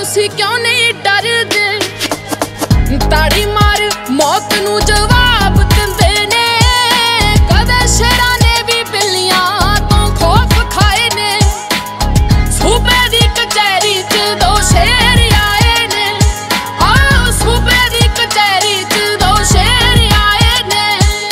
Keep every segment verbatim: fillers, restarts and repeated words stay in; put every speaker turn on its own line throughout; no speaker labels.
तुसी क्यों नहीं डरदे? ताड़ी मार मौत नू जवाब दिंदे ने। कदे शेरां ने भी बिल्लियां तो खौफ खाए ने। सूबे दी कचहरी च दो शेर आए ने। आओ सूबे दी कचहरी च दो शेर आए ने।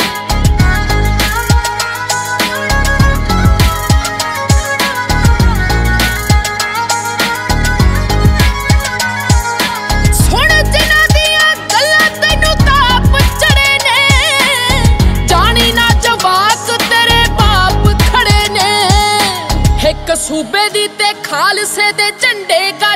सुन जिन्हां दियां गल्लां तैनूं ताप चढ़े ने। जानी ना जवाक तेरे बाप खड़े ने। एक सूबे दी ते खालसे दे झंडे